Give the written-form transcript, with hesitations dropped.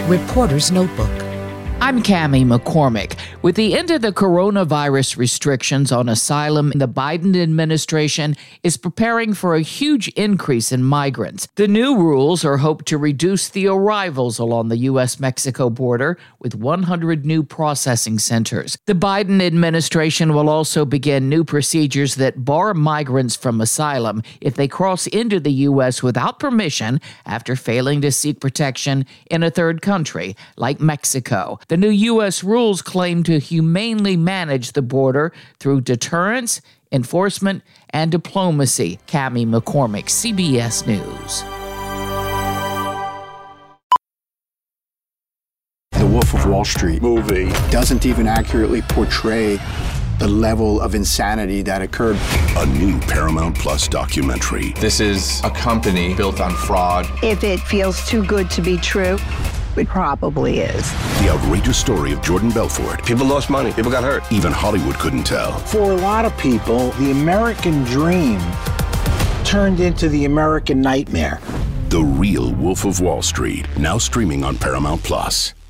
Reporter's Notebook. I'm Cammie McCormick. With the end of the coronavirus restrictions on asylum, the Biden administration is preparing for a huge increase in migrants. The new rules are hoped to reduce the arrivals along the U.S.-Mexico border with 100 new processing centers. The Biden administration will also begin new procedures that bar migrants from asylum if they cross into the U.S. without permission after failing to seek protection in a third country, like Mexico. The new U.S. rules claim to humanely manage the border through deterrence, enforcement, and diplomacy. Cammie McCormick, CBS News. The Wolf of Wall Street movie doesn't even accurately portray the level of insanity that occurred. A new Paramount Plus documentary. This is a company built on fraud. If it feels too good to be true, it probably is. The outrageous story of Jordan Belfort. People lost money. People got hurt. Even Hollywood couldn't tell. For a lot of people, the American dream turned into the American nightmare. The Real Wolf of Wall Street, now streaming on Paramount Plus.